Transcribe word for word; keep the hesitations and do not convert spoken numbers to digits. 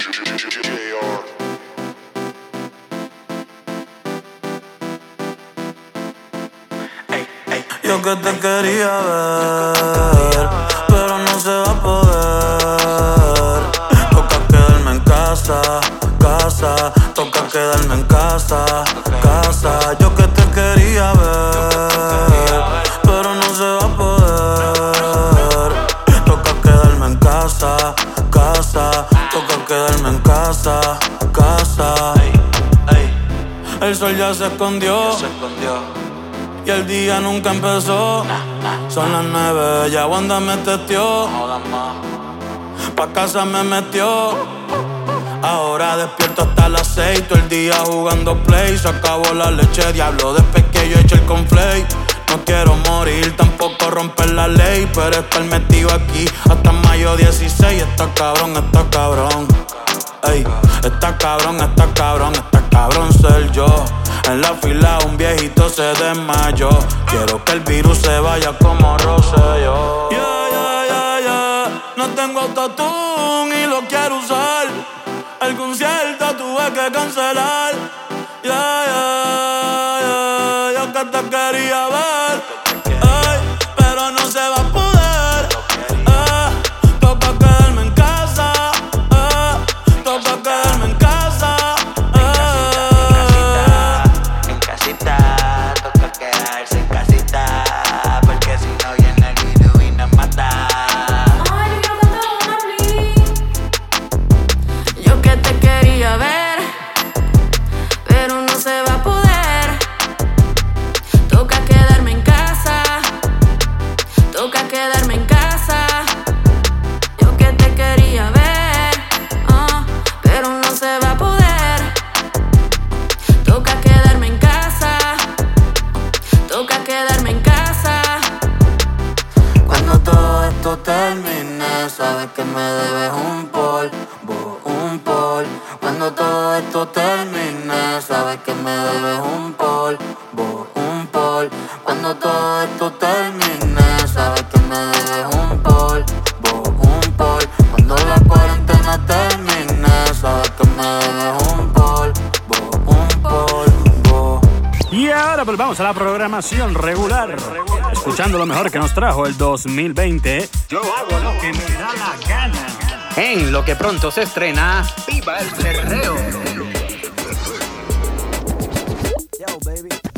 Yo que te quería ver, pero no se va a poder. Toca quedarme en casa, casa. Toca quedarme en casa, casa. Yo que te quería ver, pero no se va a poder. Toca quedarme en casa, casa. Toca quedarme en casa, casa. El sol ya se escondió, se escondió. Y el día nunca empezó. Son las nueve, ya Wanda me testió. Pa' casa me metió. Ahora despierto hasta las seis. Todo el día jugando play. Se acabó la leche, diablo, después que yo eché el conflay. No quiero morir, tampoco romper la ley, pero estar metido aquí hasta mayo dieciséis. Está cabrón, está cabrón. Ey, está cabrón, está cabrón, está cabrón ser yo. En la fila un viejito se desmayó. Quiero que el virus se vaya como Rosselló. Yeah, yeah, yeah, yeah. No tengo autotune y lo quiero usar. El concierto tuve que cancelar. Yeah, yeah, yeah. Yo que te quería ver, ey, pero no se va a poder. eh, Toca quedarme en casa, eh, toca quedarme en casa. Quedarme en casa, yo que te quería ver, oh, pero no se va a poder. Toca quedarme en casa, toca quedarme en casa. Cuando todo esto termine, sabes que me debes un polvo, un polvo. Cuando todo esto termine, sabes que me debes un polvo, un polvo. Cuando todo esto termine, sabes que me debes un polvo, un polvo. Cuando la cuarentena termine, sabes que me debes un polvo, un polvo. Y ahora volvamos a la programación regular, escuchando lo mejor que nos trajo el dos mil veinte. Yo hago lo que me da la gana. En lo que pronto se estrena ¡Viva el Perreo! Yo, baby.